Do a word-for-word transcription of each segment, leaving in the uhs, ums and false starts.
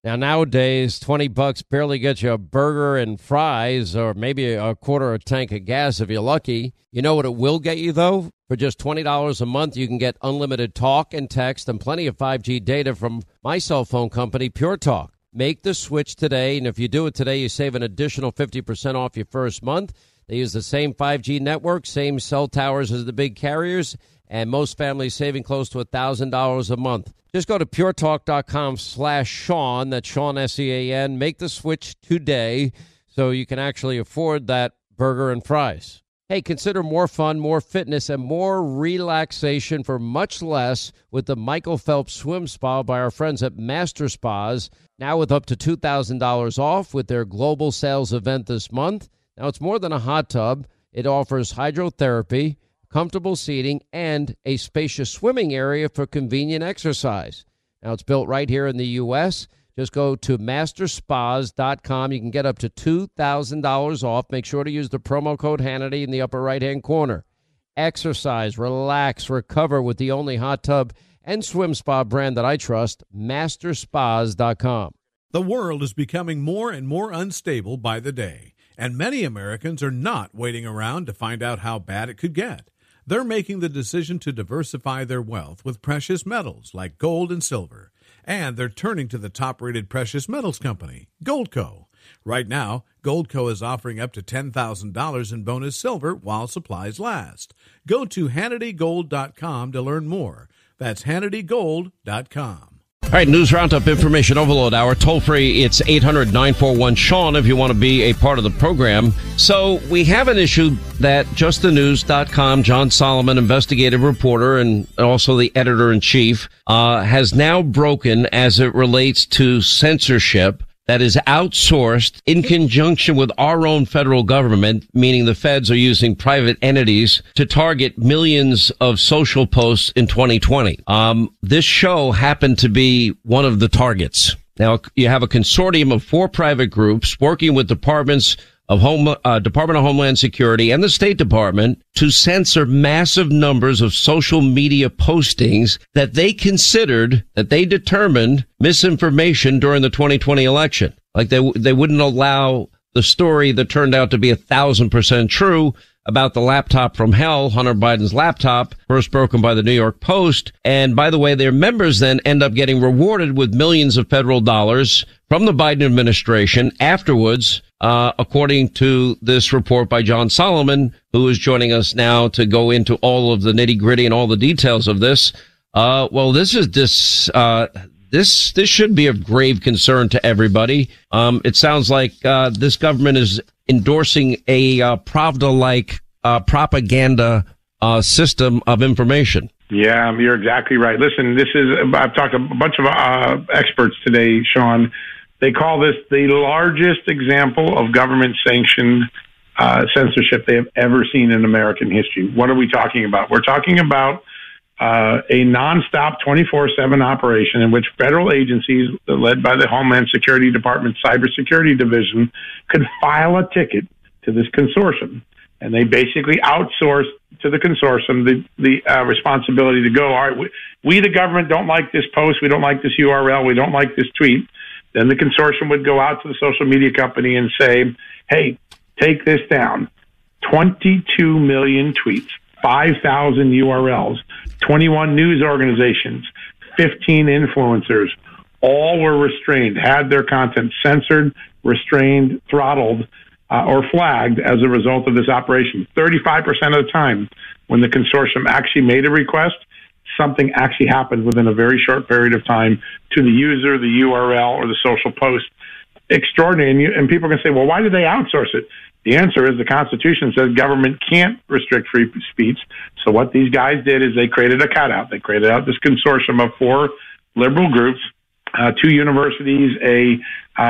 Now, nowadays, twenty bucks barely gets you a burger and fries or maybe a quarter of a tank of gas if you're lucky. You know what it will get you, though? For just twenty dollars a month, you can get unlimited talk and text and plenty of five G data from my cell phone company, Pure Talk. Make the switch today, and if you do it today, you save an additional fifty percent off your first month. They use the same five G network, same cell towers as the big carriers, and most families saving close to one thousand dollars a month. Just go to puretalk.com slash Sean, that's Sean, S E A N. Make the switch today so you can actually afford that burger and fries. Hey, consider more fun, more fitness, and more relaxation for much less with the Michael Phelps Swim Spa by our friends at Master Spas, now with up to two thousand dollars off with their global sales event this month. Now, it's more than a hot tub. It offers hydrotherapy, comfortable seating, and a spacious swimming area for convenient exercise. Now, it's built right here in the U S Just go to master spas dot com. You can get up to two thousand dollars off. Make sure to use the promo code Hannity in the upper right-hand corner. Exercise, relax, recover with the only hot tub and swim spa brand that I trust, master spas dot com. The world is becoming more and more unstable by the day, and many Americans are not waiting around to find out how bad it could get. They're making the decision to diversify their wealth with precious metals like gold and silver. And they're turning to the top-rated precious metals company, Goldco. Right now, Goldco is offering up to ten thousand dollars in bonus silver while supplies last. Go to Hannity Gold dot com to learn more. That's Hannity Gold dot com. All right, News Roundup Information Overload Hour. Toll free, it's eight hundred, nine four one, Sean if you want to be a part of the program. So we have an issue that just the news dot com, John Solomon, investigative reporter and also the editor-in-chief, uh, has now broken as it relates to censorship that is outsourced in conjunction with our own federal government, meaning the feds are using private entities to target millions of social posts in twenty twenty. Um, this show happened to be one of the targets. Now, you have a consortium of four private groups working with departments of Home, uh, Department of Homeland Security and the State Department to censor massive numbers of social media postings that they considered, that they determined misinformation during the twenty twenty election. Like they, they wouldn't allow the story that turned out to be a thousand percent true about the laptop from hell, Hunter Biden's laptop, first broken by the New York Post. And by the way, their members then end up getting rewarded with millions of federal dollars from the Biden administration afterwards, uh, according to this report by John Solomon, who is joining us now to go into all of the nitty gritty and all the details of this. Uh, well, this is this, uh, this, this should be of grave concern to everybody. Um, it sounds like, uh, this government is endorsing a, uh, Pravda-like, uh, propaganda, uh, system of information. Yeah, you're exactly right. Listen, this is, I've talked to a bunch of, uh, experts today, Sean. They call this the largest example of government-sanctioned uh, censorship they have ever seen in American history. What are we talking about? We're talking about uh, a nonstop twenty-four seven operation in which federal agencies, led by the Homeland Security Department's Cybersecurity Division, could file a ticket to this consortium. And they basically outsourced to the consortium the, the uh, responsibility to go, all right, we, we, the government, don't like this post, we don't like this U R L, we don't like this tweet. Then the consortium would go out to the social media company and say, hey, take this down. twenty-two million tweets, five thousand U R Ls, twenty-one news organizations, fifteen influencers, all were restrained, had their content censored, restrained, throttled, uh, or flagged as a result of this operation. thirty-five percent of the time when the consortium actually made a request, something actually happened within a very short period of time to the user, the U R L, or the social post. Extraordinary. And, you, and people can say, well, why did they outsource it? The answer is the Constitution says government can't restrict free speech. So what these guys did is they created a cutout. They created out this consortium of four liberal groups, uh, two universities, a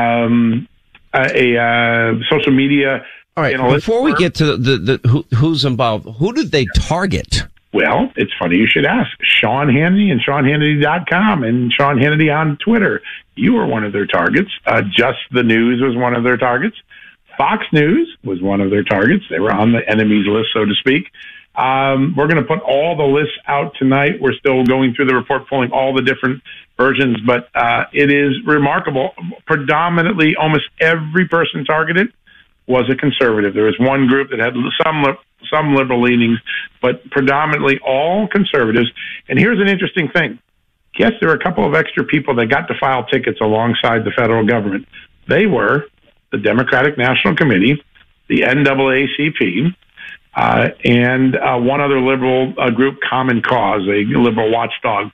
um, a, a uh, social media. All right. Before we get to the, the, the who, who's involved, who did they target? Well, it's funny you should ask. Sean Hannity and Sean Hannity dot com and Sean Hannity on Twitter. You were one of their targets. Uh, Just the News was one of their targets. Fox News was one of their targets. They were on the enemy's list, so to speak. Um, we're going to put all the lists out tonight. We're still going through the report, pulling all the different versions, but uh, it is remarkable. Predominantly, almost every person targeted was a conservative. There was one group that had some some liberal leanings, but predominantly all conservatives. And here's an interesting thing. Yes, there were a couple of extra people that got to file tickets alongside the federal government. They were the Democratic National Committee, the N double A C P, uh, and uh, one other liberal uh, group, Common Cause, a liberal watchdog.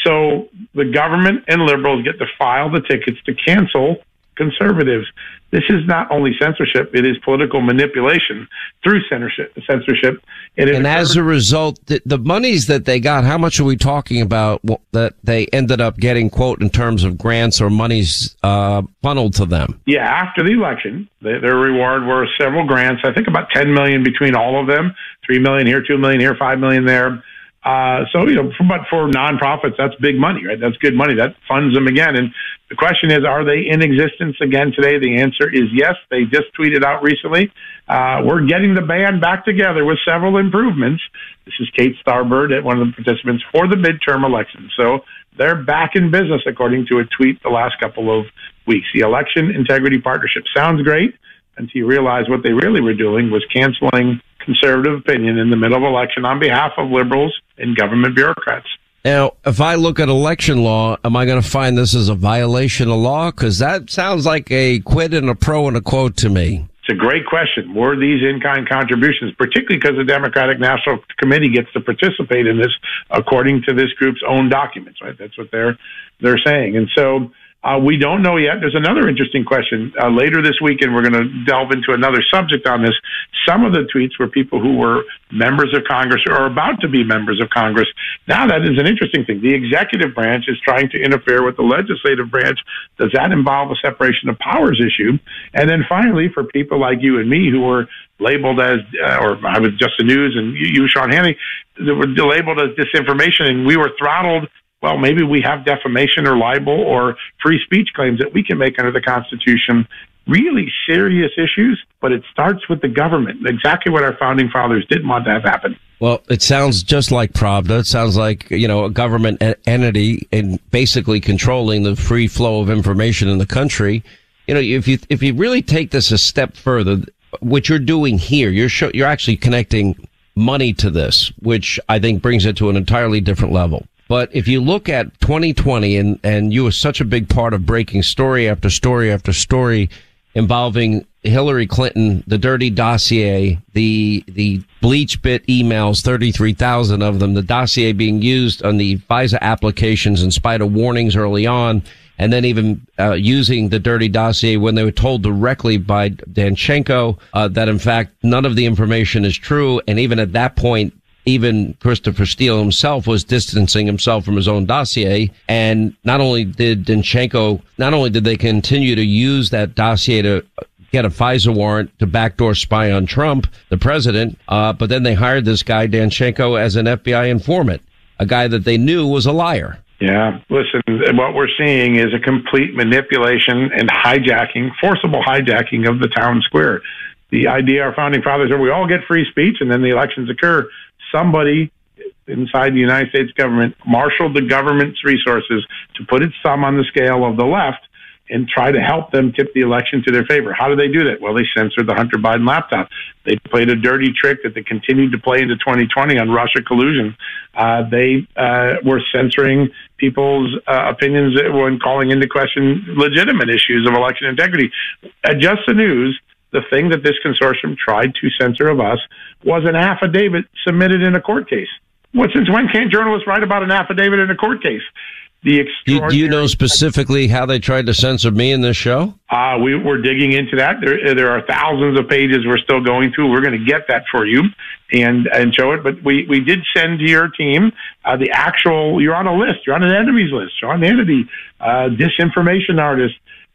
So the government and liberals get to file the tickets to cancel conservatives. This is not only censorship, it is political manipulation through censorship. censorship. And, and as a result, the, the monies that they got, how much are we talking about well, that they ended up getting, quote, in terms of grants or monies uh, funneled to them? Yeah, after the election, they, their reward were several grants, I think about ten million dollars between all of them, three million dollars here, two million dollars here, five million dollars there. Uh, so, you know, for, but for nonprofits, that's big money, right? That's good money. That funds them again. And the question is, are they in existence again today? The answer is yes. They just tweeted out recently, uh, we're getting the band back together with several improvements. This is Kate Starbird, one of the participants for the midterm elections. So they're back in business, according to a tweet the last couple of weeks. The Election Integrity Partnership sounds great until you realize what they really were doing was canceling conservative opinion in the middle of election on behalf of liberals and government bureaucrats. Now, if I look at election law, am I going to find this as a violation of law? Because that sounds like a quid and a pro and a quote to me. It's a great question. Were these in-kind contributions, particularly because the Democratic National Committee gets to participate in this according to this group's own documents, right? That's what they're they're saying. And so Uh, we don't know yet. There's another interesting question. Uh, later this weekend, we're going to delve into another subject on this. Some of the tweets were people who were members of Congress or about to be members of Congress. Now that is an interesting thing. The executive branch is trying to interfere with the legislative branch. Does that involve a separation of powers issue? And then finally, for people like you and me who were labeled as, uh, or I was Just the News, and you, Sean Hannity, that were labeled as disinformation, and we were throttled. Well, maybe we have defamation or libel or free speech claims that we can make under the Constitution. Really serious issues, but it starts with the government. Exactly what our founding fathers didn't want to have happen. Well, it sounds just like Pravda. It sounds like, you know, a government entity and basically controlling the free flow of information in the country. You know, if you if you really take this a step further, what you're doing here, you're show, you're actually connecting money to this, which I think brings it to an entirely different level. But if you look at twenty twenty, and, and you were such a big part of breaking story after story after story involving Hillary Clinton, the dirty dossier, the the BleachBit emails, thirty-three thousand of them, the dossier being used on the FISA applications in spite of warnings early on, and then even uh, using the dirty dossier when they were told directly by Danchenko uh, that, in fact, none of the information is true. And even at that point, even Christopher Steele himself was distancing himself from his own dossier. And not only did Danchenko, not only did they continue to use that dossier to get a FISA warrant to backdoor spy on Trump, the president, uh, but then they hired this guy, Danchenko, as an F B I informant, a guy that they knew was a liar. Yeah, listen, what we're seeing is a complete manipulation and hijacking, forcible hijacking of the town square. The idea our founding fathers are we all get free speech and then the elections occur. Somebody inside the United States government marshaled the government's resources to put its thumb on the scale of the left and try to help them tip the election to their favor. How did they do that? Well, they censored the Hunter Biden laptop. They played a dirty trick that they continued to play into twenty twenty on Russia collusion. Uh, they uh, were censoring people's uh, opinions when calling into question legitimate issues of election integrity. At Just the News, the thing that this consortium tried to censor of us was an affidavit submitted in a court case. Well, since when can't journalists write about an affidavit in a court case? The extraordinary. Do you know specifically how they tried to censor me in this show? Uh, we, we're digging into that. There, there are thousands of pages we're still going through. We're going to get that for you and and show it. But we, we did send to your team uh, the actual, you're on a list. You're on an enemies list. Sean Hannity, uh, disinformation artist.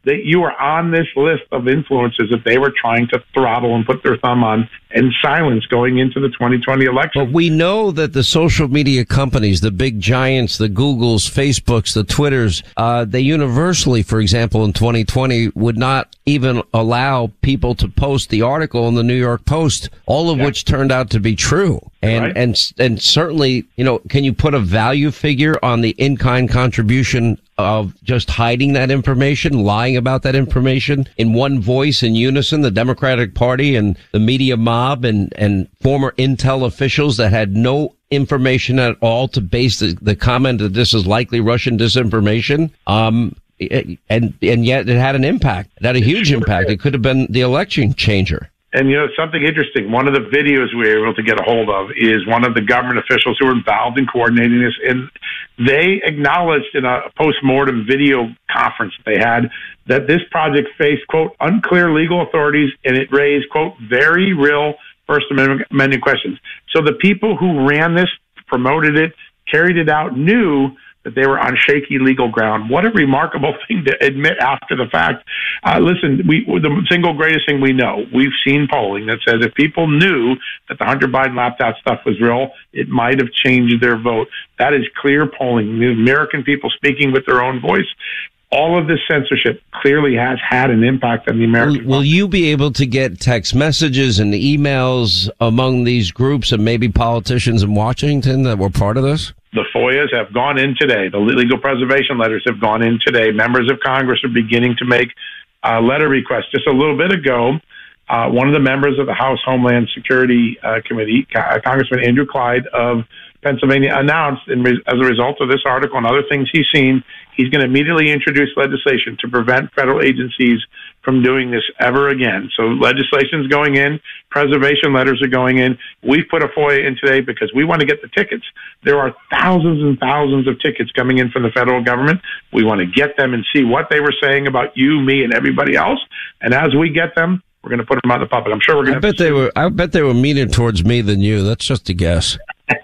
that you are on this list of influencers that they were trying to throttle and put their thumb on and silence going into the twenty twenty election. But we know that the social media companies, the big giants, the Googles, Facebooks, the Twitters, uh, they universally, for example, in twenty twenty would not even allow people to post the article in the New York Post, all of yeah. which turned out to be true. And, right. and, and certainly, you know, can you put a value figure on the in-kind contribution of just hiding that information, lying about that information in one voice in unison, the Democratic Party and the media mob and, and former intel officials that had no information at all to base the, the comment that this is likely Russian disinformation? Um, and, and yet it had an impact. It had a huge impact. It could have been the election changer. And, you know, something interesting, one of the videos we were able to get a hold of is one of the government officials who were involved in coordinating this. And they acknowledged in a post-mortem video conference that they had that this project faced, quote, unclear legal authorities, and it raised, quote, very real First Amendment questions. So the people who ran this, promoted it, carried it out, knew that they were on shaky legal ground. What a remarkable thing to admit after the fact. Uh, listen, we, the single greatest thing we know, we've seen polling that says if people knew that the Hunter Biden laptop stuff was real, it might have changed their vote. That is clear polling. The American people speaking with their own voice. All of this censorship clearly has had an impact on the American Will, will you be able to get text messages and emails among these groups and maybe politicians in Washington that were part of this? The F O I As have gone in today. The legal preservation letters have gone in today. Members of Congress are beginning to make uh, letter requests. Just a little bit ago, uh, one of the members of the House Homeland Security uh, Committee, uh, Congressman Andrew Clyde of Pennsylvania, announced in re- as a result of this article and other things he's seen, he's going to immediately introduce legislation to prevent federal agencies from doing this ever again. So legislation's going in, preservation letters are going in. We've put a F O I A in today because we want to get the tickets. There are thousands and thousands of tickets coming in from the federal government. We want to get them and see what they were saying about you, me, and everybody else. And as we get them, we're going to put them on the puppet. I'm sure we're going to. I bet they were. I bet they were meaner towards me than you. That's just a guess.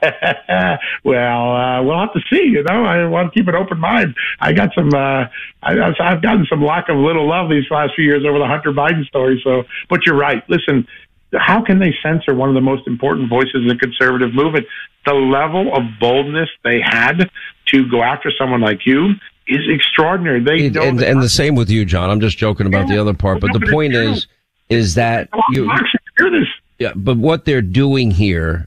well, uh, we'll have to see. You know, I want to keep an open mind. I got some. Uh, I, I've gotten some lack of little love these last few years over the Hunter Biden story. So, but you're right. Listen, how can they censor one of the most important voices in the conservative movement? The level of boldness they had to go after someone like you is extraordinary. They it, and, and the same with you, John. I'm just joking about yeah, the other part, but the point is, is that you. Hear this. Yeah, but what they're doing here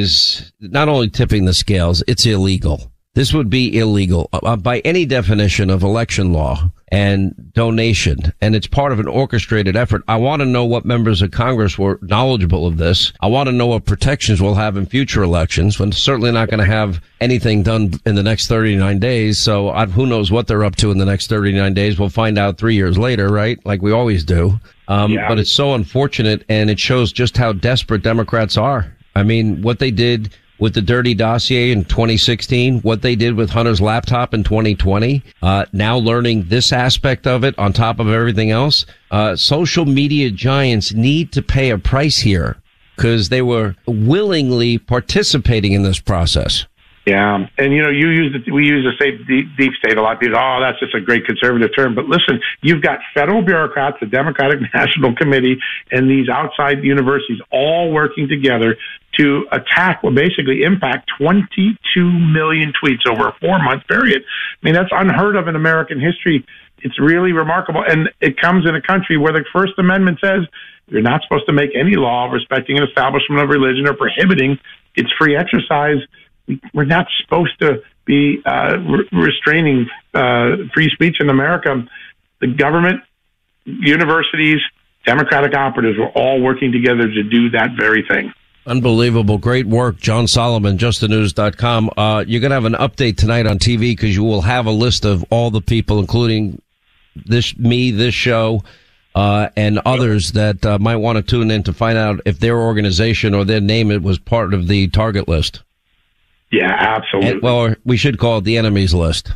is not only tipping the scales, it's illegal. This would be illegal uh, by any definition of election law and donation. And it's part of an orchestrated effort. I want to know what members of Congress were knowledgeable of this. I want to know what protections we'll have in future elections. We're certainly not going to have anything done in the next thirty-nine days. So I, who knows what they're up to in the next thirty-nine days. We'll find out three years later, right? Like we always do. Um, yeah. But it's so unfortunate, and it shows just how desperate Democrats are. I mean, what they did with the dirty dossier in twenty sixteen, what they did with Hunter's laptop in twenty twenty, uh, now learning this aspect of it on top of everything else. Uh, social media giants need to pay a price here because they were willingly participating in this process. Yeah, and you know, you use the, we use the state deep, deep state a lot. People, oh, that's just a great conservative term. But listen, you've got federal bureaucrats, the Democratic National Committee, and these outside universities all working together to attack, well, basically impact twenty-two million tweets over a four-month period. I mean, that's unheard of in American history. It's really remarkable, and it comes in a country where the First Amendment says you're not supposed to make any law respecting an establishment of religion or prohibiting its free exercise. We're not supposed to be uh, re- restraining uh, free speech in America. The government, universities, Democratic operatives were all working together to do that very thing. Unbelievable. Great work, John Solomon, just the news dot com. Uh, you're going to have an update tonight on T V because you will have a list of all the people, including this, me, this show, uh, and others that uh, might want to tune in to find out if their organization or their name it was part of the target list. Yeah, absolutely. And, well, we should call it the enemies list.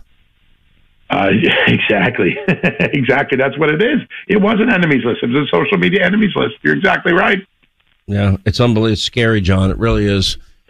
Uh, exactly. exactly. That's what it is. It was an enemies list. It was a social media enemies list. You're exactly right. Yeah, it's unbelievable. It's scary, John. It really is.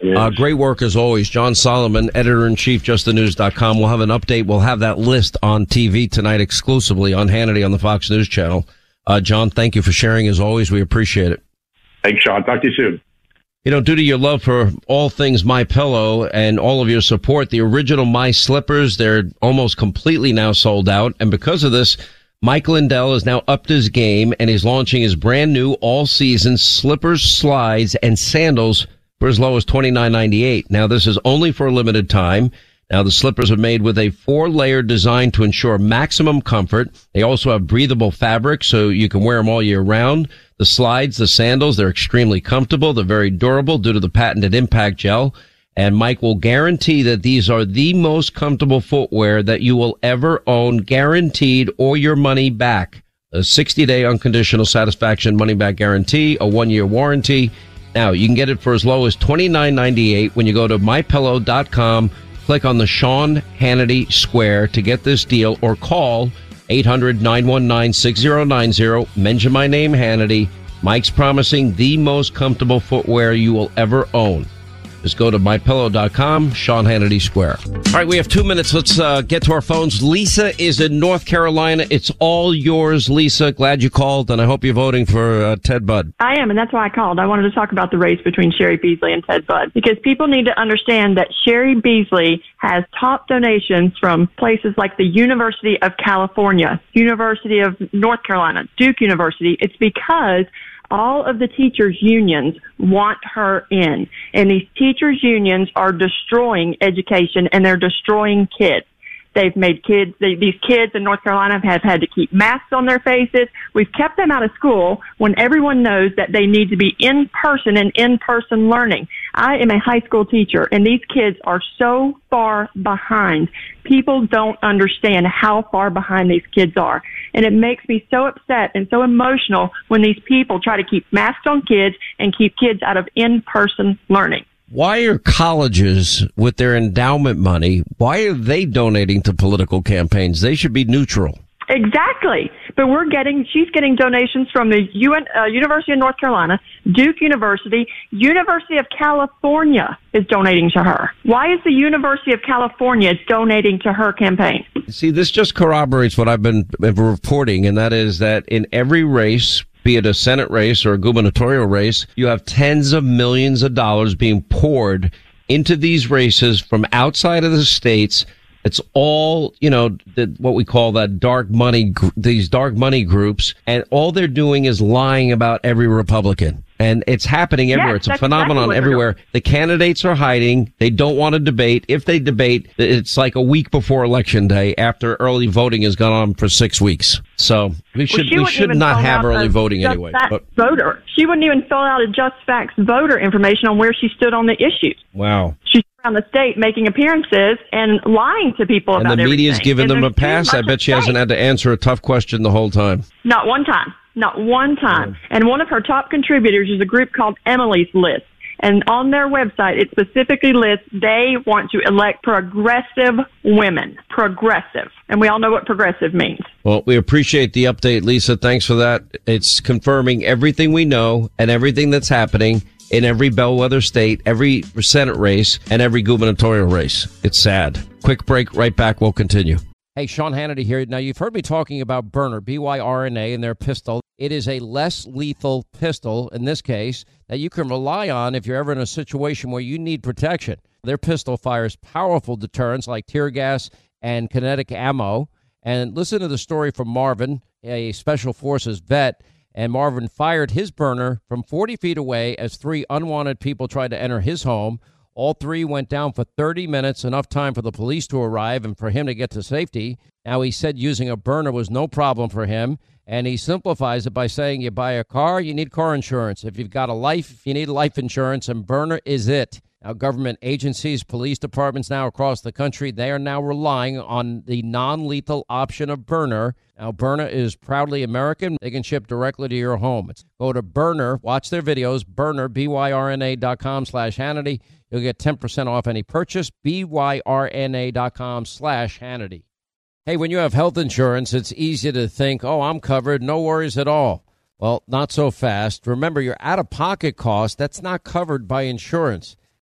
Uh, great work as always. John Solomon, editor-in-chief, just the news dot com. We'll have an update. We'll have that list on T V tonight exclusively on Hannity on the Fox News channel. Uh, John, thank you for sharing as always. We appreciate it. Thanks, Sean. Talk to you soon. You know, due to your love for all things MyPillow and all of your support, the original My Slippers, they're almost completely now sold out. And because of this, Mike Lindell has now upped his game and he's launching his brand new all-season slippers, slides, and sandals for as low as twenty-nine ninety-eight. Now, this is only for a limited time. Now, the slippers are made with a four-layer design to ensure maximum comfort. They also have breathable fabric, so you can wear them all year round. The slides, the sandals, they're extremely comfortable. They're very durable due to the patented impact gel. And Mike will guarantee that these are the most comfortable footwear that you will ever own, guaranteed, or your money back. A sixty-day unconditional satisfaction money-back guarantee, a one-year warranty. Now, you can get it for as low as twenty-nine ninety-eight when you go to my pillow dot com. Click on the Sean Hannity Square to get this deal, or call eight hundred, nine one nine, six zero nine zero. Mention my name, Hannity. Mike's promising the most comfortable footwear you will ever own. Just go to my pillow dot com, Sean Hannity Square. All right, we have two minutes. Let's uh, get to our phones. Lisa is in North Carolina. It's all yours, Lisa. Glad you called, and I hope you're voting for uh, Ted Budd. I am, and that's why I called. I wanted to talk about the race between Cheri Beasley and Ted Budd, because people need to understand that Cheri Beasley has top donations from places like the University of California, University of North Carolina, Duke University. It's because all of the teachers' unions want her in, and these teachers' unions are destroying education, and they're destroying kids. They've made kids, they, these kids in North Carolina have had to keep masks on their faces. We've kept them out of school when everyone knows that they need to be in person and in-person learning. I am a high school teacher, and these kids are so far behind. People don't understand how far behind these kids are. And it makes me so upset and so emotional when these people try to keep masks on kids and keep kids out of in-person learning. Why are colleges, with their endowment money, why are they donating to political campaigns? They should be neutral. Exactly. But we're getting, she's getting donations from the U N, uh, University of North Carolina, Duke University, University of California is donating to her. Why is the University of California donating to her campaign? See, this just corroborates what I've been reporting, and that is that in every race, be it a Senate race or a gubernatorial race, you have tens of millions of dollars being poured into these races from outside of the states. It's all, you know, the, what we call that dark money, these dark money groups, and all they're doing is lying about every Republican. And it's happening everywhere. Yes, it's a phenomenon exactly everywhere. The candidates are hiding. They don't want to debate. If they debate, it's like a week before Election Day after early voting has gone on for six weeks. So we should well, we should not have early voting anyway. But voter. She wouldn't even fill out a Just Facts voter information on where she stood on the issues. Wow. She's around the state making appearances and lying to people and about everything. And the media's giving and them a pass. I bet she hasn't had to answer a tough question the whole time. Not one time. Not one time. And one of her top contributors is a group called Emily's List. And on their website, it specifically lists they want to elect progressive women. Progressive. And we all know what progressive means. Well, we appreciate the update, Lisa. Thanks for that. It's confirming everything we know and everything that's happening in every bellwether state, every Senate race, and every gubernatorial race. It's sad. Quick break. Right back. We'll continue. Hey, Sean Hannity here. Now, you've heard me talking about Byrna, B Y R N A, and their pistol. It is a less lethal pistol, in this case, that you can rely on if you're ever in a situation where you need protection. Their pistol fires powerful deterrents like tear gas and kinetic ammo. And listen to the story from Marvin, a Special Forces vet. And Marvin fired his Byrna from forty feet away as three unwanted people tried to enter his home. All three went down for thirty minutes, enough time for the police to arrive and for him to get to safety. Now, he said using a Byrna was no problem for him, and he simplifies it by saying you buy a car, you need car insurance. If you've got a life, you need life insurance, and Byrna is it. Now, government agencies, police departments now across the country, they are now relying on the non-lethal option of Byrna. Now, Byrna is proudly American. They can ship directly to your home. It's, go to Byrna, watch their videos, Byrna, B Y R N A dot com slash Hannity. You'll get ten percent off any purchase, B Y R N A dot com slash Hannity. Hey, when you have health insurance, it's easy to think, oh, I'm covered, no worries at all. Well, not so fast. Remember, your out-of-pocket cost, that's not covered by insurance.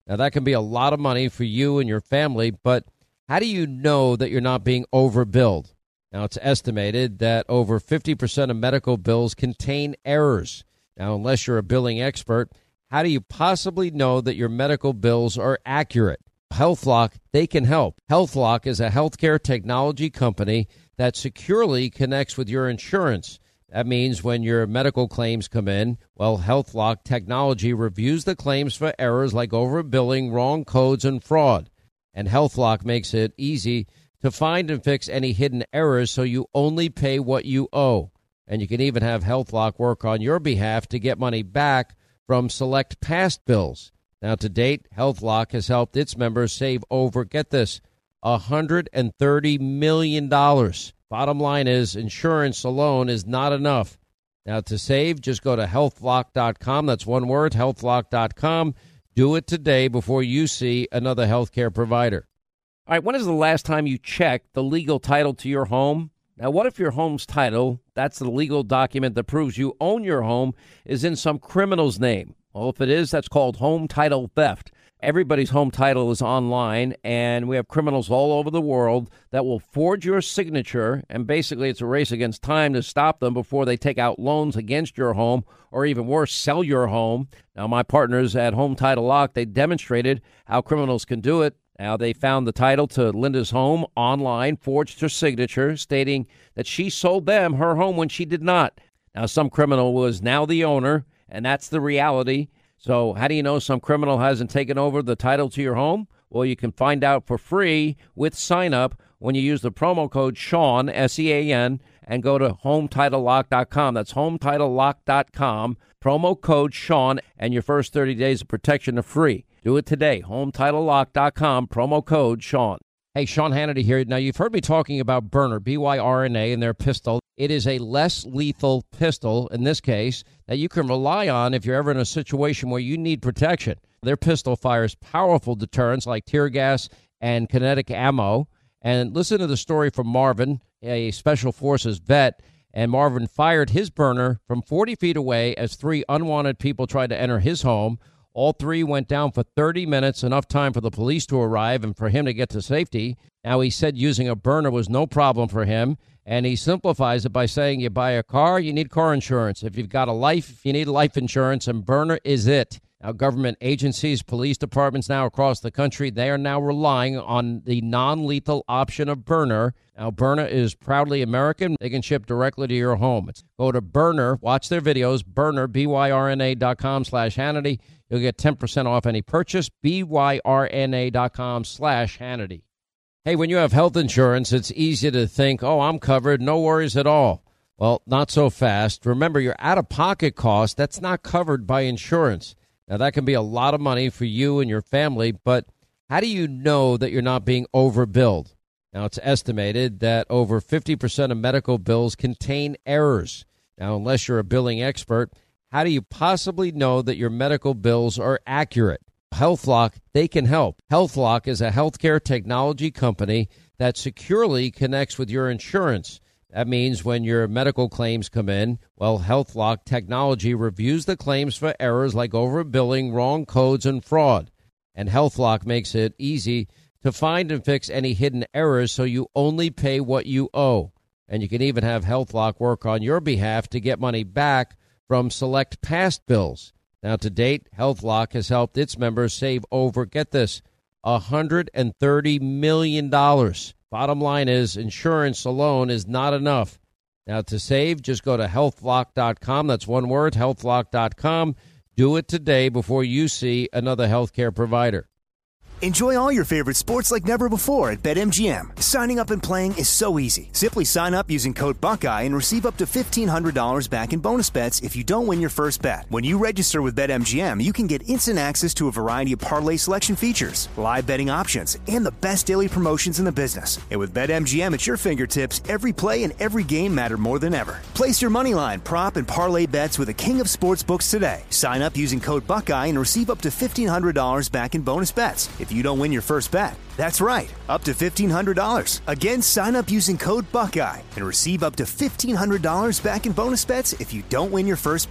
Now, that can be a lot of money for you and your family, but how do you know that you're not being overbilled? Now, it's estimated that over fifty percent of medical bills contain errors. Now, unless you're a billing expert, how do you possibly know that your medical bills are accurate? HealthLock, they can help. HealthLock is a healthcare technology company that securely connects with your insurance. That means when your medical claims come in, well, HealthLock technology reviews the claims for errors like overbilling, wrong codes, and fraud. And HealthLock makes it easy to find and fix any hidden errors so you only pay what you owe. And you can even have HealthLock work on your behalf to get money back from select past bills. Now, to date, HealthLock has helped its members save over, get this, one hundred thirty million dollars. Bottom line is, insurance alone is not enough. Now, to save, just go to health lock dot com. That's one word, health lock dot com. Do it today before you see another healthcare provider. All right, when is the last time you checked the legal title to your home? Now, what if your home's title, that's the legal document that proves you own your home, is in some criminal's name? Well, if it is, that's called home title theft. Everybody's home title is online, and we have criminals all over the world that will forge your signature, and basically it's a race against time to stop them before they take out loans against your home, or even worse, sell your home. Now, my partners at Home Title Lock, they demonstrated how criminals can do it. Now, they found the title to Linda's home online, forged her signature, stating that she sold them her home when she did not. Now, some criminal was now the owner, and that's the reality. So how do you know some criminal hasn't taken over the title to your home? Well, you can find out for free with sign up when you use the promo code Sean, S E A N, and go to home title lock dot com. That's home title lock dot com, promo code Sean, and your first thirty days of protection are free. Do it today, home title lock dot com, promo code Sean. Hey, Sean Hannity here. Now, you've heard me talking about Byrna, B Y R N A, and their pistol. It is a less lethal pistol, in this case, that you can rely on if you're ever in a situation where you need protection. Their pistol fires powerful deterrents like tear gas and kinetic ammo. And listen to the story from Marvin, a Special Forces vet. And Marvin fired his Byrna from forty feet away as three unwanted people tried to enter his home. All three went down for thirty minutes, enough time for the police to arrive and for him to get to safety. Now, he said using a Byrna was no problem for him, and he simplifies it by saying you buy a car, you need car insurance. If you've got a life, you need life insurance, and Byrna is it. Now, government agencies, police departments now across the country, they are now relying on the non-lethal option of Byrna. Now, Byrna is proudly American. They can ship directly to your home. It's, go to Byrna, watch their videos, Byrna, B Y R N A dot com slash Hannity. You'll get ten percent off any purchase, B Y R N A dot com slash Hannity. Hey, when you have health insurance, it's easy to think, oh, I'm covered, no worries at all. Well, not so fast. Remember, your out-of-pocket cost, that's not covered by insurance. Now, that can be a lot of money for you and your family, but how do you know that you're not being overbilled? Now, it's estimated that over fifty percent of medical bills contain errors. Now, unless you're a billing expert, how do you possibly know that your medical bills are accurate? HealthLock, they can help. HealthLock is a healthcare technology company that securely connects with your insurance. That means when your medical claims come in, well, HealthLock technology reviews the claims for errors like overbilling, wrong codes, and fraud. And HealthLock makes it easy to find and fix any hidden errors so you only pay what you owe. And you can even have HealthLock work on your behalf to get money back from select past bills. Now, to date, HealthLock has helped its members save over, get this, one hundred thirty million dollars. Bottom line is, insurance alone is not enough. Now, to save, just go to health lock dot com. That's one word, health lock dot com. Do it today before you see another healthcare provider. Enjoy all your favorite sports like never before at BetMGM. Signing up and playing is so easy. Simply sign up using code Buckeye and receive up to fifteen hundred dollars back in bonus bets if you don't win your first bet. When you register with BetMGM, you can get instant access to a variety of parlay selection features, live betting options, and the best daily promotions in the business. And with BetMGM at your fingertips, every play and every game matter more than ever. Place your moneyline, prop, and parlay bets with the king of sportsbooks today. Sign up using code Buckeye and receive up to fifteen hundred dollars back in bonus bets if you don't win your first bet. That's right, up to fifteen hundred dollars. Again, sign up using code Buckeye and receive up to fifteen hundred dollars back in bonus bets if you don't win your first bet.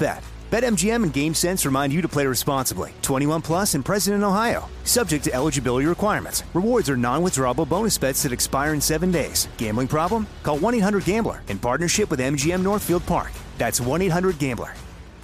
BetMGM and GameSense remind you to play responsibly. twenty-one plus and present in Ohio, subject to eligibility requirements. Rewards are non-withdrawable bonus bets that expire in seven days. Gambling problem? Call one eight hundred gambler in partnership with M G M Northfield Park. That's one eight hundred gambler.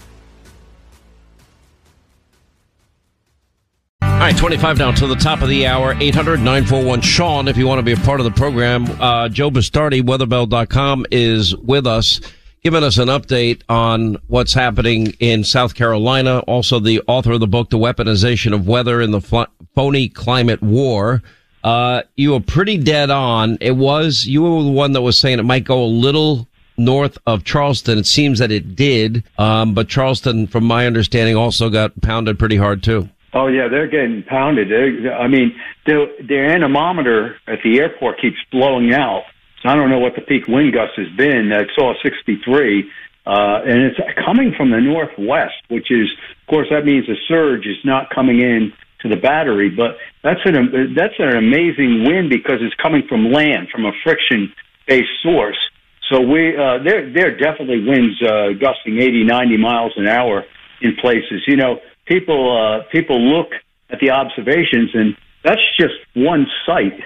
All right, twenty-five now to the top of the hour, eight hundred nine four one Sean if you want to be a part of the program. Uh, Joe Bastardi, weatherbell dot com, is with us, giving us an update on what's happening in South Carolina. Also, the author of the book, The Weaponization of Weather in the Fl- Phony Climate War. Uh, you were pretty dead on. It was, you were the one that was saying it might go a little north of Charleston. It seems that it did. Um, but Charleston, from my understanding, also got pounded pretty hard too. Oh, yeah, they're getting pounded. They're, I mean, the, their anemometer at the airport keeps blowing out. So I don't know what the peak wind gust has been. I saw sixty-three, uh, and it's coming from the northwest, which is, of course, that means the surge is not coming in to the battery. But that's an that's an amazing wind because it's coming from land, from a friction-based source. So we uh, there there are definitely winds uh, gusting eighty, ninety miles an hour in places. You know, people uh, people look at the observations, and that's just one site.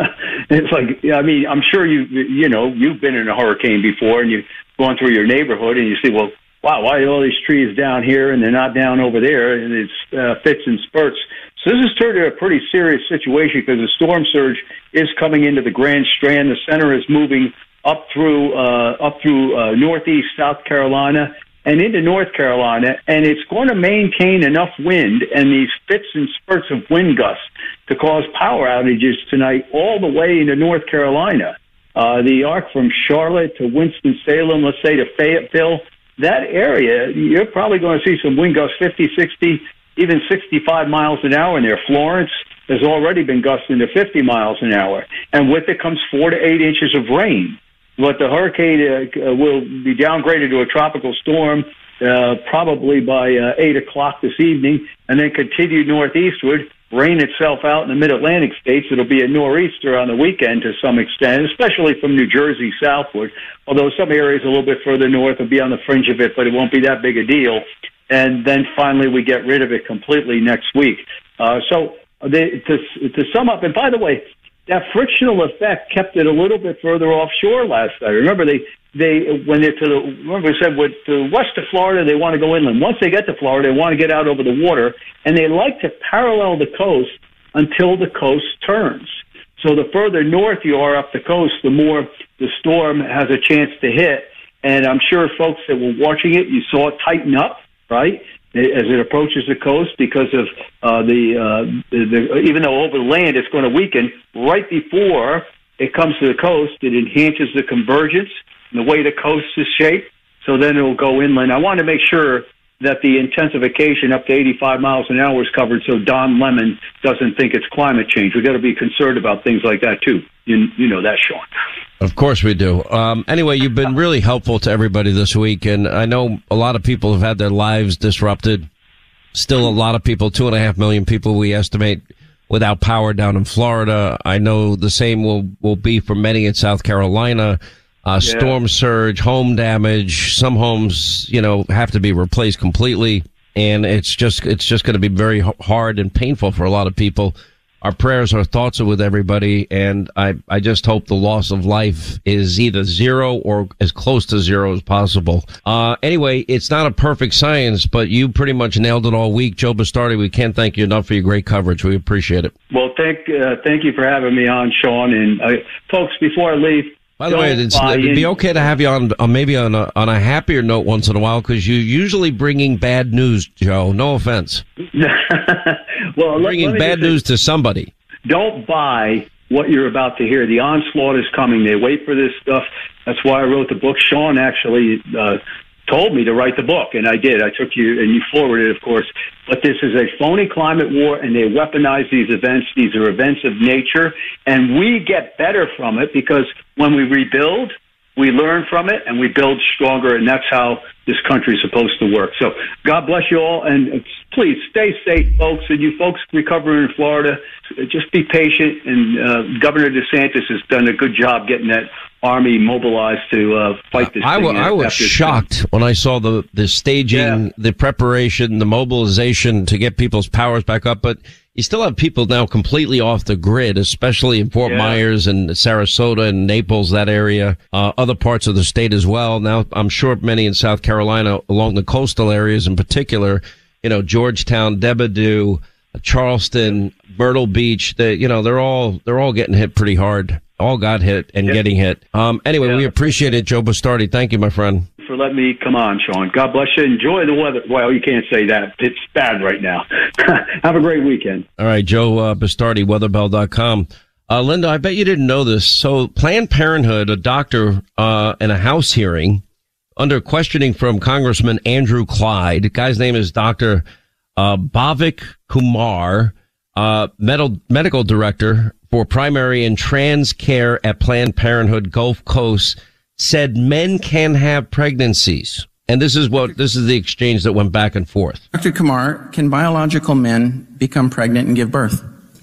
It's like, I mean, I'm sure you you know you've been in a hurricane before, and you've gone through your neighborhood, and you see, well, wow, why are all these trees down here and they're not down over there? And it's uh, fits and spurts. So this has turned into a pretty serious situation because the storm surge is coming into the Grand Strand. The center is moving up through uh, up through uh, northeast South Carolina and into North Carolina, and it's going to maintain enough wind and these fits and spurts of wind gusts to cause power outages tonight all the way into North Carolina. Uh, the arc from Charlotte to Winston-Salem, let's say to Fayetteville, that area, you're probably going to see some wind gusts fifty, sixty, even sixty-five miles an hour in there. Florence has already been gusting to fifty miles an hour, and with it comes four to eight inches of rain. But the hurricane uh, will be downgraded to a tropical storm uh, probably by uh, eight o'clock this evening, and then continue northeastward, rain itself out in the mid-Atlantic states. It'll be a nor'easter on the weekend to some extent, especially from New Jersey southward, although some areas a little bit further north will be on the fringe of it, but it won't be that big a deal. And then finally we get rid of it completely next week. Uh, so they, to, to sum up, and by the way, that frictional effect kept it a little bit further offshore last night. Remember, they, they when they're to the, remember I said, with the west of Florida, they want to go inland. Once they get to Florida, they want to get out over the water, and they like to parallel the coast until the coast turns. So the further north you are up the coast, the more the storm has a chance to hit. And I'm sure folks that were watching it, you saw it tighten up, right, as it approaches the coast because of uh, the, uh, the, the, even though over land it's going to weaken, right before it comes to the coast, it enhances the convergence and the way the coast is shaped. So then it will go inland. I want to make sure that the intensification up to eighty-five miles an hour is covered so Don Lemon doesn't think it's climate change. We've got to be concerned about things like that, too. You, you know that, Sean. Of course we do. Um, anyway, you've been really helpful to everybody this week, and I know a lot of people have had their lives disrupted. Still a lot of people, two and a half million people we estimate, without power down in Florida. I know the same will, will be for many in South Carolina. Uh, yeah. Storm surge, home damage. Some homes, you know, have to be replaced completely. And it's just, it's just going to be very hard and painful for a lot of people. Our prayers, our thoughts are with everybody. And I, I just hope the loss of life is either zero or as close to zero as possible. Uh, anyway, it's not a perfect science, but you pretty much nailed it all week. Joe Bastardi, we can't thank you enough for your great coverage. We appreciate it. Well, thank, uh, thank you for having me on, Sean. And uh, folks, before I leave, by the way, it's, it'd be okay to have you on, uh, maybe on a, on a happier note once in a while, because you're usually bringing bad news, Joe. No offense. well, bringing let, let bad news to somebody. Don't buy what you're about to hear. The onslaught is coming. They wait for this stuff. That's why I wrote the book. Sean actually uh, told me to write the book, and I did. I took you, and you forwarded it, of course. But this is a phony climate war, and they weaponize these events. These are events of nature, and we get better from it because when we rebuild, we learn from it, and we build stronger, and that's how this country is supposed to work. So God bless you all, and please stay safe, folks, and you folks recovering in Florida, just be patient, and uh, Governor DeSantis has done a good job getting that army mobilized to uh, fight this I, thing. w- I was shocked when I saw the, the staging, yeah. the preparation, the mobilization to get people's powers back up. But you still have people now completely off the grid, especially in Fort yeah. Myers and Sarasota and Naples, that area, uh, other parts of the state as well. Now, I'm sure many in South Carolina along the coastal areas in particular, you know, Georgetown, Debadeau, Charleston, Myrtle Beach, they, you know, they're all, they're all getting hit pretty hard. All got hit and yep. getting hit. Um, anyway, yeah. we appreciate it, Joe Bastardi. Thank you, my friend. For letting me come on, Sean. God bless you. Enjoy the weather. Well, you can't say that. It's bad right now. Have a great weekend. All right, Joe uh, Bastardi, weatherbell dot com. Uh, Linda, I bet you didn't know this. So Planned Parenthood, a doctor uh, in a House hearing, under questioning from Congressman Andrew Clyde, the guy's name is Doctor Uh, Bhavik Kumar, uh, med- medical director for primary and trans care at Planned Parenthood Gulf Coast, said men can have pregnancies. And this is what, this is the exchange that went back and forth. Doctor Kumar, can biological men become pregnant and give birth?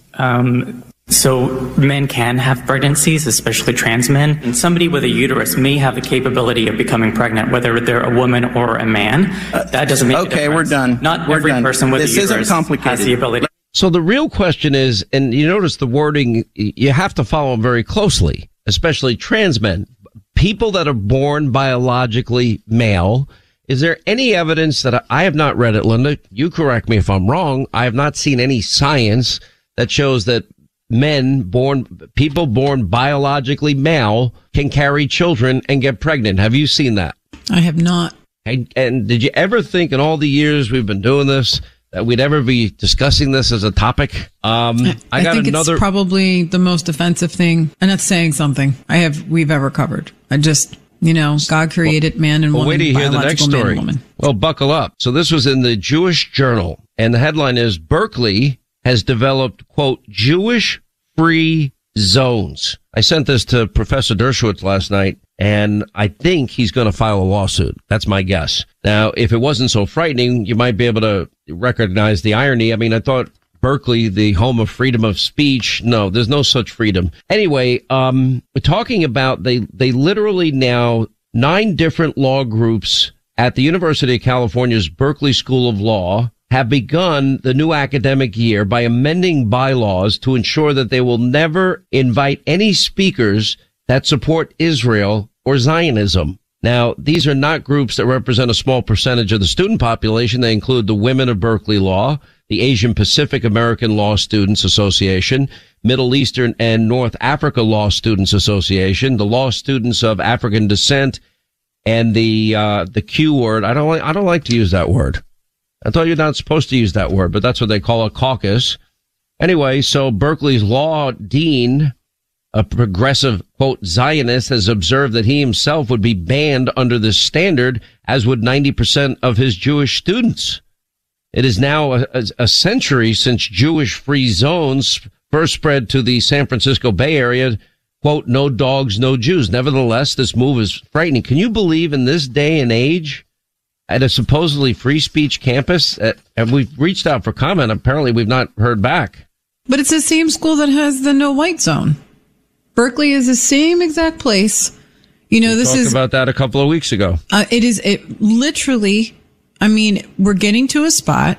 Um, so men can have pregnancies, especially trans men. And somebody with a uterus may have the capability of becoming pregnant, whether they're a woman or a man. That doesn't make okay, a difference. Okay, we're done. Not we're every done. person with this a uterus isn't complicated. has the ability. So the real question is, and you notice the wording, you have to follow them very closely, especially trans men. People that are born biologically male, is there any evidence that I have not read it, Linda? You correct me if I'm wrong. I have not seen any science that shows that men born, people born biologically male can carry children and get pregnant. Have you seen that? I have not. And, and did you ever think in all the years we've been doing this that we'd ever be discussing this as a topic? Um, I, I got think another. It's probably the most offensive thing, and that's saying something. I have we've ever covered. I just, you know, God created well, man and well, woman. Wait till you hear the next story. Well, buckle up. So this was in the Jewish Journal, and the headline is: Berkeley has developed, quote, Jewish-free zones. I sent this to Professor Dershowitz last night, and I think he's going to file a lawsuit. That's my guess. Now, if it wasn't so frightening, you might be able to recognize the irony. I mean, I thought Berkeley, the home of freedom of speech. No, there's no such freedom. Anyway, um, we're talking about they, they literally now nine different law groups at the University of California's Berkeley School of Law have begun the new academic year by amending bylaws to ensure that they will never invite any speakers that support Israel or Zionism. Now, these are not groups that represent a small percentage of the student population. They include the Women of Berkeley Law, the Asian Pacific American Law Students Association, Middle Eastern and North Africa Law Students Association, the Law Students of African Descent, and the uh the Q word. I don't like I don't like to use that word. I thought you're not supposed to use that word, but that's what they call a caucus. Anyway, so Berkeley's law dean, a progressive, quote, Zionist, has observed that he himself would be banned under this standard, as would ninety percent of his Jewish students. It is now a, a century since Jewish-free zones first spread to the San Francisco Bay Area, quote, no dogs, no Jews. Nevertheless, this move is frightening. Can you believe in this day and age, at a supposedly free speech campus, uh, and we've reached out for comment, apparently we've not heard back. But it's the same school that has the no white zone. Berkeley is the same exact place. You know, we this talked is about that a couple of weeks ago. Uh, it is it literally. I mean, we're getting to a spot,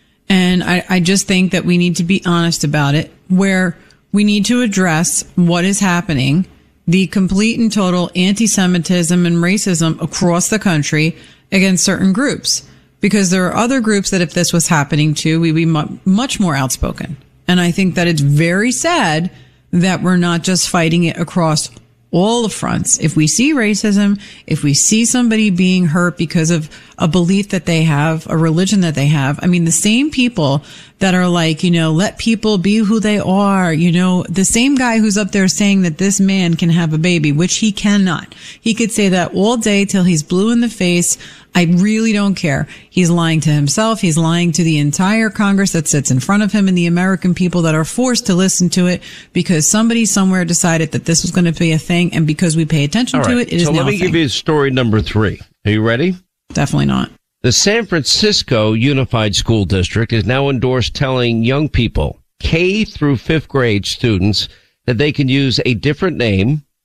and I, I just think that we need to be honest about it, where we need to address what is happening, the complete and total anti-Semitism and racism across the country against certain groups, because there are other groups that if this was happening to, we'd be mu- much more outspoken. And I think that it's very sad that we're not just fighting it across all the fronts. If we see racism, if we see somebody being hurt because of a belief that they have, a religion that they have, I mean, the same people that are like, you know, let people be who they are, you know, the same guy who's up there saying that this man can have a baby, which he cannot. He could say that all day till he's blue in the face. I really don't care. He's lying to himself. He's lying to the entire Congress that sits in front of him and the American people that are forced to listen to it because somebody somewhere decided that this was going to be a thing. And because we pay attention All to right. it, it is so now a thing. So let me give you story number three. Are you ready? Definitely not. The San Francisco Unified School District is now endorsed telling young people, K through fifth grade students, that they can use a different name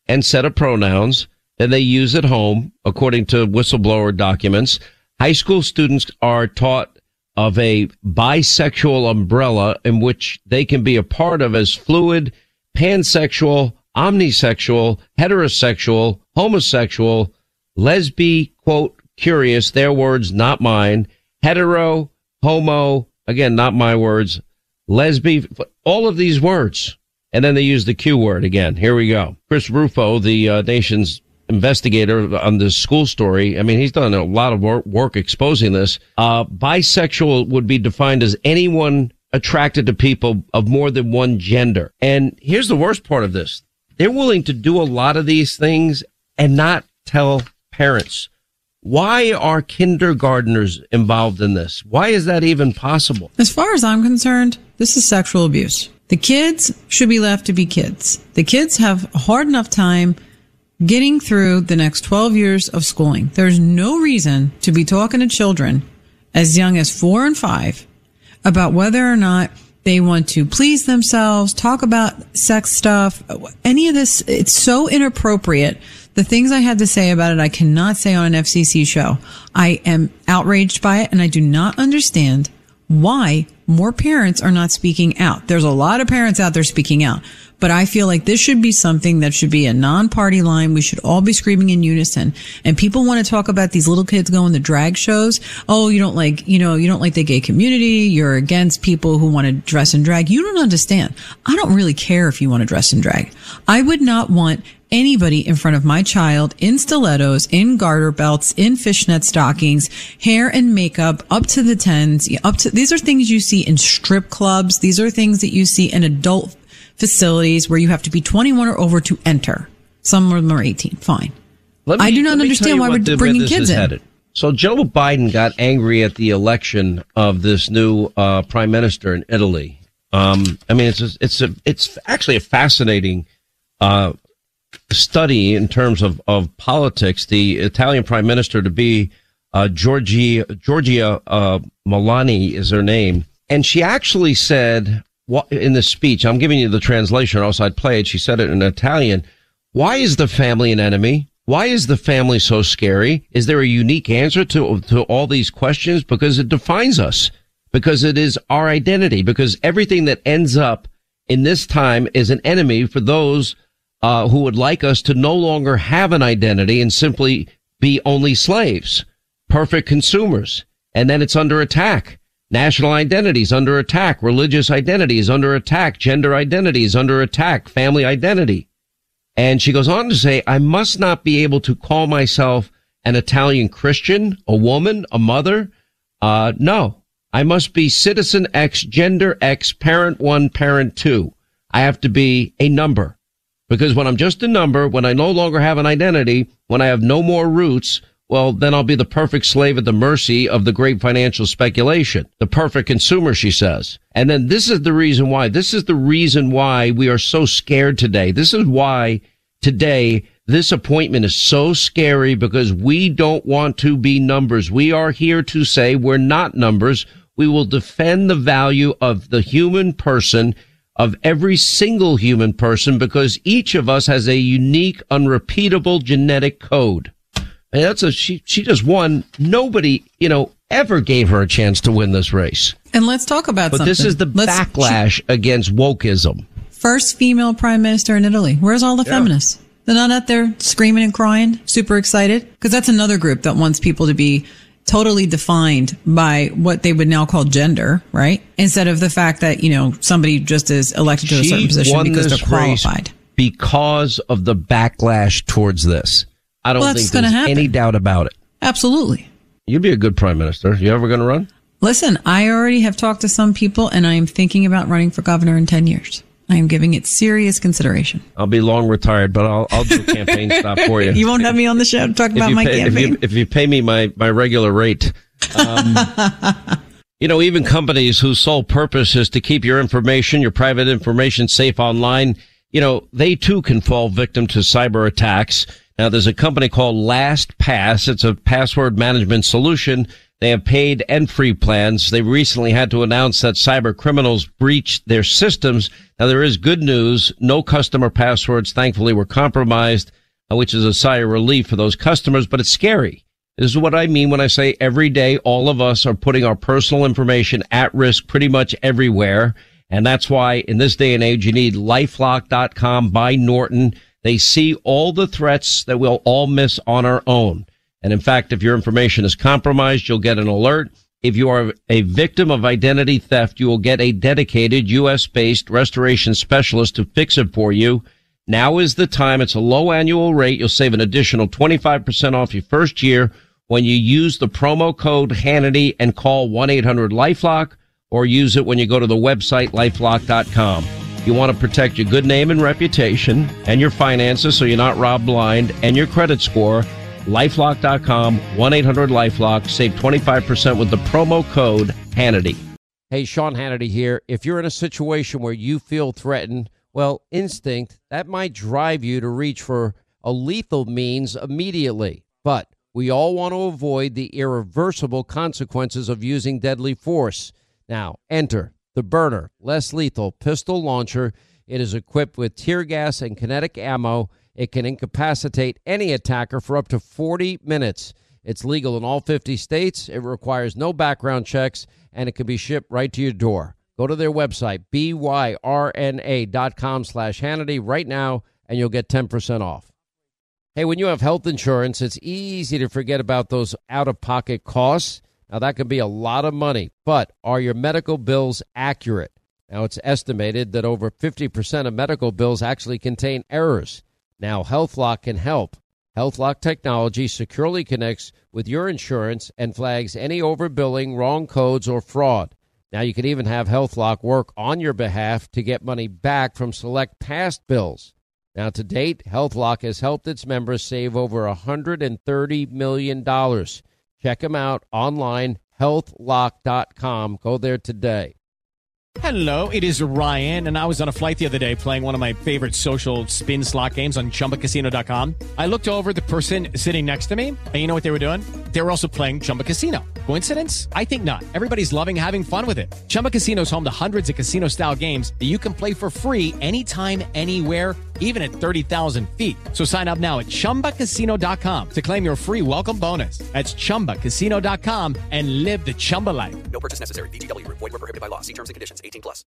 and set of pronouns that they use at home, according to whistleblower documents. High school students are taught of a bisexual umbrella in which they can be a part of as fluid, pansexual, omnisexual, heterosexual, homosexual, lesbi, quote, curious, their words, not mine, hetero, homo, again, not my words, lesbi, all of these words. And then they use the Q word again. Here we go. Chris Rufo, the uh, nation's investigator on this school story. I mean, he's done a lot of work, work exposing this. Uh, bisexual would be defined as anyone attracted to people of more than one gender. And here's the worst part of this. They're willing to do a lot of these things and not tell parents. Why are kindergartners involved in this? Why is that even possible? As far as I'm concerned, this is sexual abuse. The kids should be left to be kids. The kids have a hard enough time getting through the next twelve years of schooling. There's no reason to be talking to children as young as four and five about whether or not they want to please themselves, talk about sex stuff, any of this. It's so inappropriate. The things I had to say about it, I cannot say on an F C C show. I am outraged by it, and I do not understand why more parents are not speaking out. There's a lot of parents out there speaking out, but I feel like this should be something that should be a non-party line. We should all be screaming in unison. And people want to talk about these little kids going to drag shows. Oh, you don't like, you know, you don't like the gay community. You're against people who want to dress in drag. You don't understand. I don't really care if you want to dress in drag. I would not want anybody in front of my child in stilettos, in garter belts, in fishnet stockings, hair and makeup up to the tens, up to, these are things you see in strip clubs. These are things that you see in adult facilities where you have to be twenty-one or over to enter. Some of them are eighteen. Fine. Me, I do not understand why we're the, bringing kids in. Headed. So Joe Biden got angry at the election of this new uh, prime minister in Italy. Um, I mean, it's a, it's a, it's actually a fascinating uh study in terms of, of politics. The Italian prime minister to be uh, Giorgia, Giorgia uh, Meloni is her name. And she actually said in the speech, I'm giving you the translation, or else I'd play it. She said it in Italian. Why is the family an enemy? Why is the family so scary? Is there a unique answer to, to all these questions? Because it defines us, because it is our identity, because everything that ends up in this time is an enemy for those Uh, who would like us to no longer have an identity and simply be only slaves, perfect consumers. And then it's under attack. National identity is under attack. Religious identity is under attack. Gender identity is under attack. Family identity. And she goes on to say, I must not be able to call myself an Italian Christian, a woman, a mother. Uh, no, I must be citizen X, gender X, parent one, parent two. I have to be a number. Because when I'm just a number, when I no longer have an identity, when I have no more roots, well, then I'll be the perfect slave at the mercy of the great financial speculation. The perfect consumer, she says. And then this is the reason why. This is the reason why we are so scared today. This is why today this appointment is so scary, because we don't want to be numbers. We are here to say we're not numbers. We will defend the value of the human person, of every single human person, because each of us has a unique, unrepeatable genetic code. And that's a, she, she just won. Nobody, you know, ever gave her a chance to win this race. And let's talk about but something. But this is the let's, backlash she, against wokeism. First female prime minister in Italy. Where's all the yeah. feminists? They're not out there screaming and crying, super excited? Because that's another group that wants people to be totally defined by what they would now call gender, right? Instead of the fact that, you know, somebody just is elected to a certain position because they're qualified. Because of the backlash towards this. I don't well, think there's happen. any doubt about it. Absolutely. You'd be a good prime minister. You ever going to run? Listen, I already have talked to some people, and I am thinking about running for governor in ten years. I am giving it serious consideration. I'll be long retired, but I'll I'll do a campaign stop for you. You won't have me on the show to talk about my pay, campaign. If you, if you pay me my, my regular rate. Um, you know, even companies whose sole purpose is to keep your information, your private information safe online, you know, they too can fall victim to cyber attacks. Now, there's a company called LastPass. It's a password management solution They have paid and free plans. They recently had to announce that cyber criminals breached their systems. Now, there is good news. No customer passwords, thankfully, were compromised, which is a sigh of relief for those customers, but it's scary. This is what I mean when I say every day all of us are putting our personal information at risk pretty much everywhere. And that's why in this day and age, you need LifeLock dot com by Norton. They see all the threats that we'll all miss on our own. And in fact, if your information is compromised, you'll get an alert. If you are a victim of identity theft, you will get a dedicated U S based restoration specialist to fix it for you. Now is the time. It's a low annual rate. You'll save an additional twenty-five percent off your first year when you use the promo code Hannity and call one eight hundred LifeLock, or use it when you go to the website LifeLock dot com. You want to protect your good name and reputation and your finances so you're not robbed blind, and your credit score. LifeLock dot com, one eight hundred LifeLock. Save twenty-five percent with the promo code Hannity. Hey, Sean Hannity here. If you're in a situation where you feel threatened, well, instinct, that might drive you to reach for a lethal means immediately. But we all want to avoid the irreversible consequences of using deadly force. Now, enter the Byrna less lethal pistol launcher. It is equipped with tear gas and kinetic ammo. It can incapacitate any attacker for up to forty minutes. It's legal in all fifty states. It requires no background checks, and it can be shipped right to your door. Go to their website, B Y R N A dot com slash Hannity right now, and you'll get ten percent off. Hey, when you have health insurance, it's easy to forget about those out-of-pocket costs. Now, that can be a lot of money, but are your medical bills accurate? Now, it's estimated that over fifty percent of medical bills actually contain errors. Now, HealthLock can help. HealthLock technology securely connects with your insurance and flags any overbilling, wrong codes, or fraud. Now, you can even have HealthLock work on your behalf to get money back from select past bills. Now, to date, HealthLock has helped its members save over one hundred thirty million dollars. Check them out online, health lock dot com. Go there today. Hello, it is Ryan, and I was on a flight the other day playing one of my favorite social spin slot games on Chumba Casino dot com. I looked over at the person sitting next to me, and you know what they were doing? They were also playing Chumba Casino. Coincidence? I think not. Everybody's loving having fun with it. Chumba Casino is home to hundreds of casino-style games that you can play for free anytime, anywhere, even at thirty thousand feet. So sign up now at Chumba Casino dot com to claim your free welcome bonus. That's Chumba Casino dot com and live the Chumba life. No purchase necessary. V G W. Void where prohibited by law. See terms and conditions. eighteen plus.